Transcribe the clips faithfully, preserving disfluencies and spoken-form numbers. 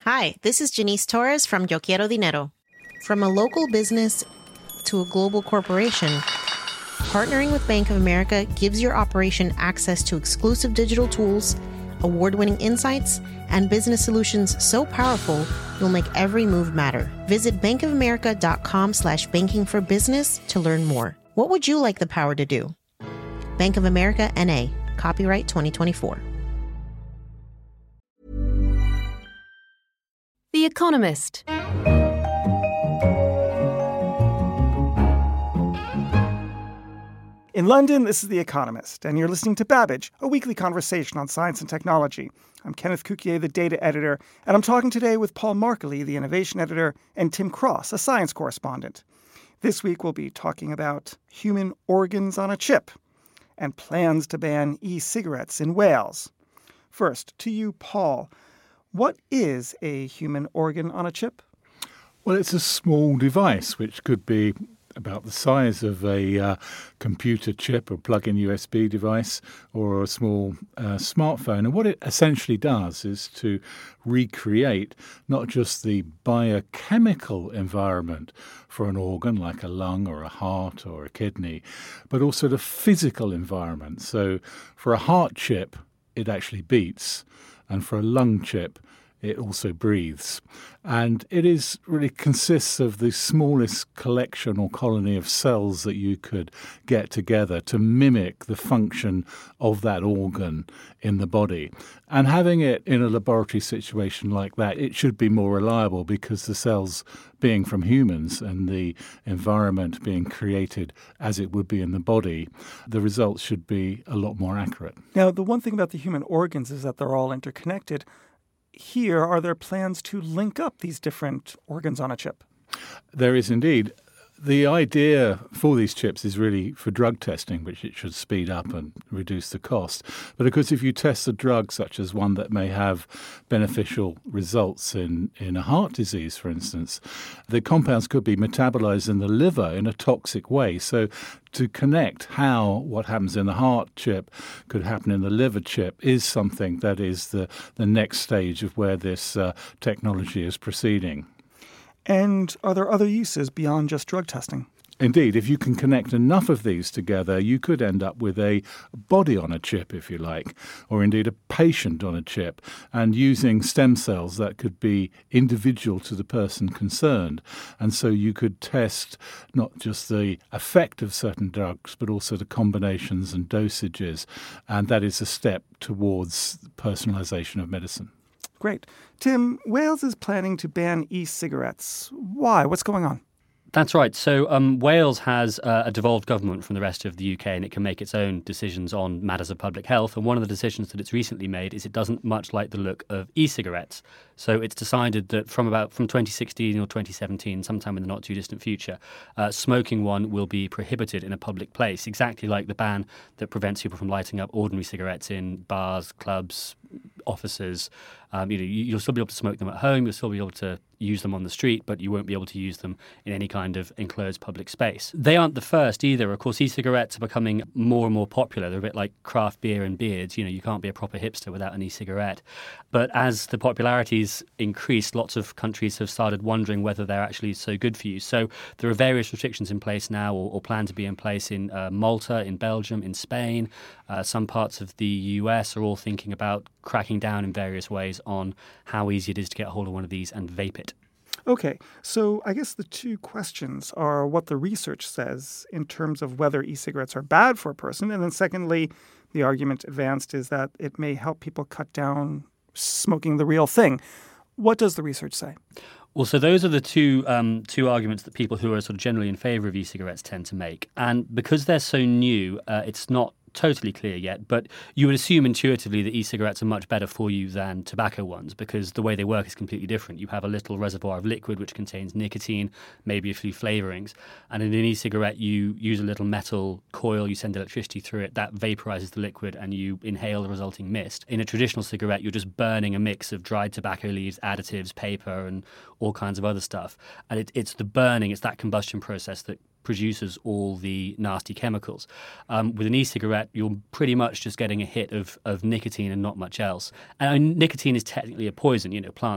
Hi, this is Janice Torres from Yo Quiero Dinero. From a local business to a global corporation, partnering with Bank of America gives your operation access to exclusive digital tools, award-winning insights, and business solutions so powerful you'll make every move matter. Visit bankofamerica.com slash banking for business to learn more. What would you like the power to do? Bank of America, N A. Copyright twenty twenty-four. The Economist. In London, this is The Economist, and you're listening to Babbage, a weekly conversation on science and technology. I'm Kenneth Cukier, the data editor, and I'm talking today with Paul Markley, the innovation editor, and Tim Cross, a science correspondent. This week, we'll be talking about human organs on a chip and plans to ban e-cigarettes in Wales. First, to you, Paul. What is a human organ on a chip? Well, it's a small device which could be about the size of a uh, computer chip or plug-in U S B device or a small uh, smartphone. And what it essentially does is to recreate not just the biochemical environment for an organ like a lung or a heart or a kidney, but also the physical environment. So for a heart chip, it actually beats. And for a lung chip, it also breathes. And it is really consists of the smallest collection or colony of cells that you could get together to mimic the function of that organ in the body. And having it in a laboratory situation like that, it should be more reliable because the cells being from humans and the environment being created as it would be in the body, the results should be a lot more accurate. Now, the one thing about the human organs is that they're all interconnected. Here, are there plans to link up these different organs on a chip? There is indeed. The idea for these chips is really for drug testing, which it should speed up and reduce the cost. But of course, if you test a drug such as one that may have beneficial results in, in a heart disease, for instance, the compounds could be metabolized in the liver in a toxic way. So to connect how what happens in the heart chip could happen in the liver chip is something that is the, the next stage of where this uh, technology is proceeding. And are there other uses beyond just drug testing? Indeed, if you can connect enough of these together, you could end up with a body on a chip, if you like, or indeed a patient on a chip, and using stem cells that could be individual to the person concerned. And so you could test not just the effect of certain drugs, but also the combinations and dosages. And that is a step towards personalization of medicine. Great. Tim, Wales is planning to ban e-cigarettes. Why? What's going on? That's right. So um, Wales has uh, a devolved government from the rest of the U K, and it can make its own decisions on matters of public health. And one of the decisions that it's recently made is it doesn't much like the look of e-cigarettes. So it's decided that from about from twenty sixteen or twenty seventeen, sometime in the not too distant future, uh, smoking one will be prohibited in a public place, exactly like the ban that prevents people from lighting up ordinary cigarettes in bars, clubs, offices. Um, you know, you'll still be able to smoke them at home. You'll still be able to use them on the street, but you won't be able to use them in any kind of enclosed public space. They aren't the first either. Of course, e-cigarettes are becoming more and more popular. They're a bit like craft beer and beards. You know, you can't be a proper hipster without an e-cigarette. But as the popularity's increased, lots of countries have started wondering whether they're actually so good for you. So there are various restrictions in place now, or, or plan to be in place in uh, Malta, in Belgium, in Spain. Uh, some parts of the U S are all thinking about cracking down in various ways on how easy it is to get a hold of one of these and vape it. Okay, so I guess the two questions are what the research says in terms of whether e-cigarettes are bad for a person, and then secondly, the argument advanced is that it may help people cut down smoking the real thing. What does the research say? Well, so those are the two um, two arguments that people who are sort of generally in favour of e-cigarettes tend to make. And because they're so new, uh, it's not totally clear yet, but you would assume intuitively that e-cigarettes are much better for you than tobacco ones because the way they work is completely different. You have a little reservoir of liquid which contains nicotine, maybe a few flavourings, and in an e-cigarette you use a little metal coil, you send electricity through it, that vaporizes the liquid and you inhale the resulting mist. In a traditional cigarette, you're just burning a mix of dried tobacco leaves, additives, paper, and all kinds of other stuff. And it, it's the burning, it's that combustion process that produces all the nasty chemicals. Um, with an e-cigarette, you're pretty much just getting a hit of, of nicotine and not much else. And I mean, nicotine is technically a poison. You know, plants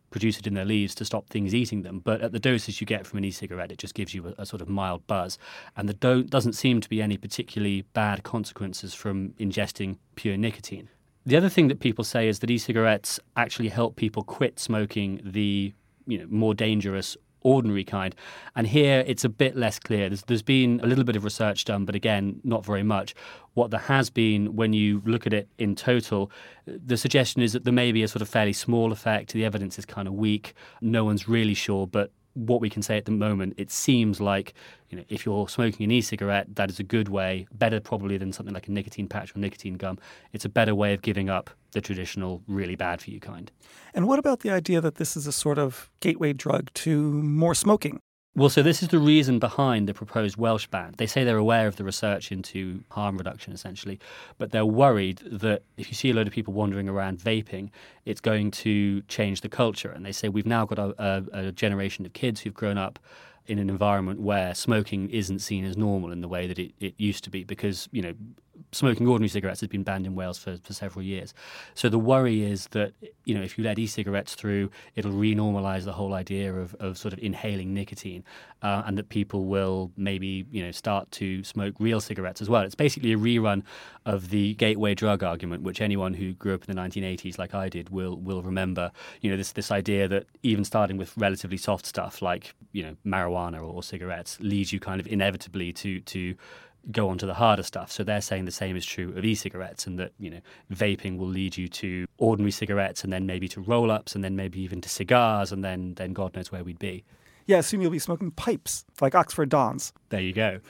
produce it in their leaves to stop things eating them. But at the doses you get from an e-cigarette, it just gives you a, a sort of mild buzz. And there don't, doesn't seem to be any particularly bad consequences from ingesting pure nicotine. The other thing that people say is that e-cigarettes actually help people quit smoking the you know, more dangerous ordinary kind. And here it's a bit less clear. There's, there's been a little bit of research done, but again, not very much. What there has been, when you look at it in total, the suggestion is that there may be a sort of fairly small effect. The evidence is kind of weak. No one's really sure, but what we can say at the moment, it seems like, you know, if you're smoking an e-cigarette, that is a good way, better probably than something like a nicotine patch or nicotine gum. It's a better way of giving up the traditional really bad for you kind. And what about the idea that this is a sort of gateway drug to more smoking? Well, so this is the reason behind the proposed Welsh ban. They say they're aware of the research into harm reduction, essentially, but they're worried that if you see a load of people wandering around vaping, it's going to change the culture. And they say we've now got a, a, a generation of kids who've grown up in an environment where smoking isn't seen as normal in the way that it, it used to be because, you know, smoking ordinary cigarettes has been banned in Wales for, for several years. So the worry is that, you know, if you let e-cigarettes through, it'll renormalize the whole idea of, of sort of inhaling nicotine uh, and that people will maybe, you know, start to smoke real cigarettes as well. It's basically a rerun of the gateway drug argument, which anyone who grew up in the nineteen eighties like I did will will remember. You know, this this idea that even starting with relatively soft stuff like, you know, marijuana or, or cigarettes leads you kind of inevitably to to go on to the harder stuff. So they're saying the same is true of e-cigarettes and that, you know, vaping will lead you to ordinary cigarettes and then maybe to roll-ups and then maybe even to cigars and then then God knows where we'd be. Yeah, soon you'll be smoking pipes like Oxford Dons. There you go.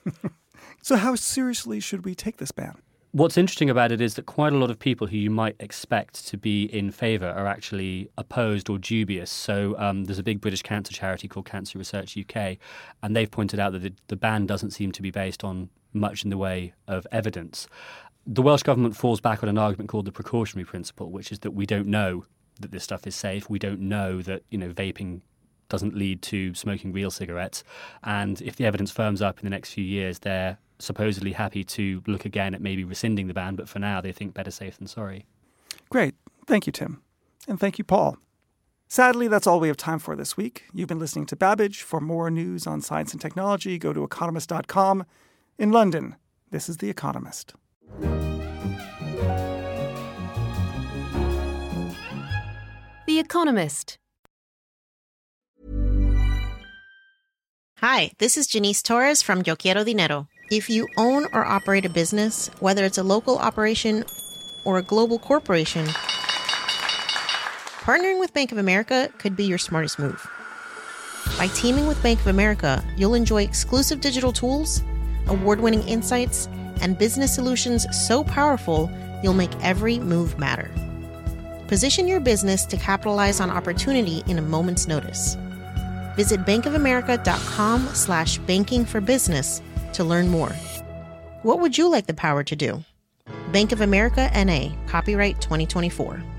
So how seriously should we take this ban? What's interesting about it is that quite a lot of people who you might expect to be in favour are actually opposed or dubious. So um, there's a big British cancer charity called Cancer Research U K, and they've pointed out that the, the ban doesn't seem to be based on much in the way of evidence. The Welsh Government falls back on an argument called the precautionary principle, which is that we don't know that this stuff is safe. We don't know that, you know, vaping doesn't lead to smoking real cigarettes. And if the evidence firms up in the next few years, they're supposedly happy to look again at maybe rescinding the ban, but for now they think better safe than sorry. Great. Thank you, Tim. And thank you, Paul. Sadly, that's all we have time for this week. You've been listening to Babbage. For more news on science and technology, go to economist dot com. In London, this is The Economist. The Economist. Hi, this is Janice Torres from Yo Quiero Dinero. If you own or operate a business, whether it's a local operation or a global corporation, partnering with Bank of America could be your smartest move. By teaming with Bank of America, you'll enjoy exclusive digital tools, award-winning insights, and business solutions so powerful, you'll make every move matter. Position your business to capitalize on opportunity in a moment's notice. Visit bankofamerica.com slash banking for business to learn more. What would you like the power to do? Bank of America N A, copyright twenty twenty-four.